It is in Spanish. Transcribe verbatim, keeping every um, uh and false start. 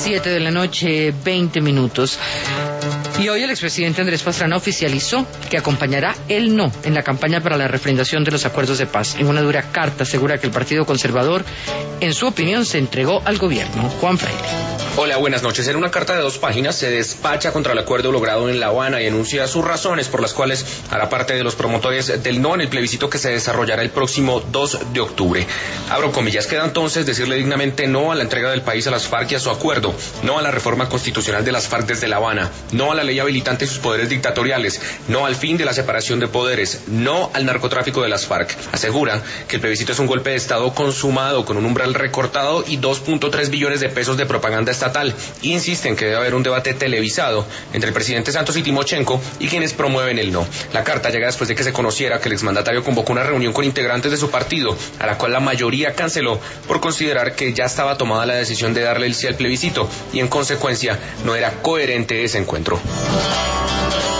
siete de la noche, veinte minutos. Y hoy el expresidente Andrés Pastrana oficializó que acompañará el no en la campaña para la refrendación de los acuerdos de paz. En una dura carta asegura que el Partido Conservador, en su opinión, se entregó al gobierno. Juan Freire. Hola, buenas noches. En una carta de dos páginas se despacha contra el acuerdo logrado en La Habana y enuncia sus razones por las cuales hará parte de los promotores del no en el plebiscito que se desarrollará el próximo dos de octubre. Abro comillas, queda entonces decirle dignamente no a la entrega del país a las FARC y a su acuerdo, no a la reforma constitucional de las FARC desde La Habana, no a la ley habilitante y sus poderes dictatoriales, no al fin de la separación de poderes, no al narcotráfico de las FARC. Asegura que el plebiscito es un golpe de Estado consumado con un umbral recortado y dos punto tres billones de pesos de propaganda estatal. Insisten que debe haber un debate televisado entre el presidente Santos y Timochenko y quienes promueven el no. La carta llega después de que se conociera que el exmandatario convocó una reunión con integrantes de su partido, a la cual la mayoría canceló por considerar que ya estaba tomada la decisión de darle el sí al plebiscito y en consecuencia no era coherente ese encuentro.